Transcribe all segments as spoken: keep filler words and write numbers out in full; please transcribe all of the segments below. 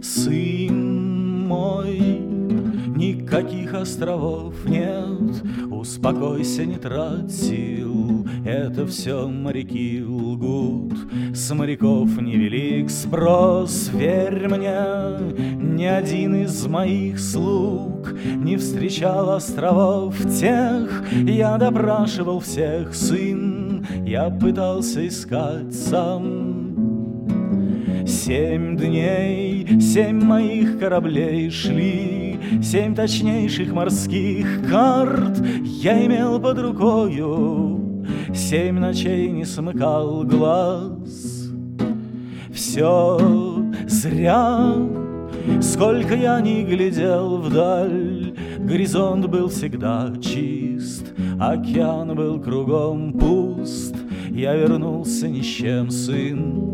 сын мой, никаких островов нет, успокойся, не трать сил, это все моряки лгут, с моряков невелик спрос, верь мне, ни один из моих слуг не встречал островов тех, я допрашивал всех, сын, я пытался искать сам. Семь дней, семь моих кораблей шли, семь точнейших морских карт я имел под рукою, семь ночей не смыкал глаз. Все зря, сколько я ни глядел вдаль, горизонт был всегда чист, океан был кругом пуст, я вернулся ни с чем, сын.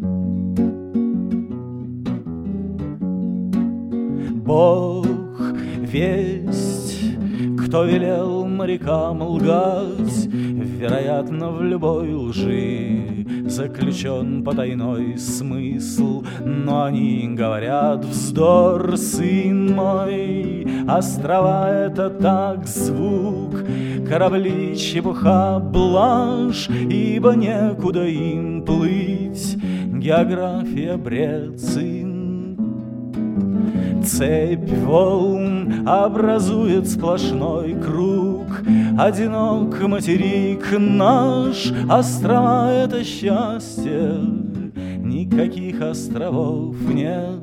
Бог весть, кто велел морякам лгать, вероятно, в любой лжи заключен потайной смысл, но они говорят вздор, сын мой, острова — это так звук, корабли — чепуха, блажь, ибо некуда им плыть, география — бред, сын. Цепь волн образует сплошной круг, одинок материк наш, острова — это счастье, никаких островов нет.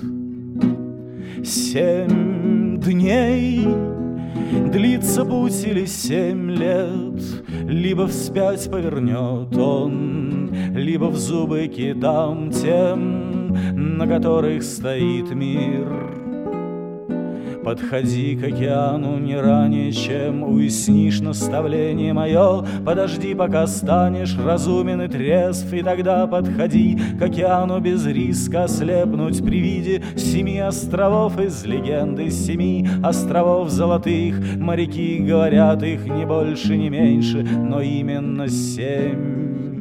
Семь дней длится путь или семь лет, либо вспять повернет он, либо в зубы китам тем, на которых стоит мир. Подходи к океану не ранее, чем уяснишь наставление мое. Подожди, пока станешь разумен и трезв, и тогда подходи к океану без риска ослепнуть при виде семи островов из легенды. Семи островов золотых, моряки говорят, их не больше, не меньше, но именно семь.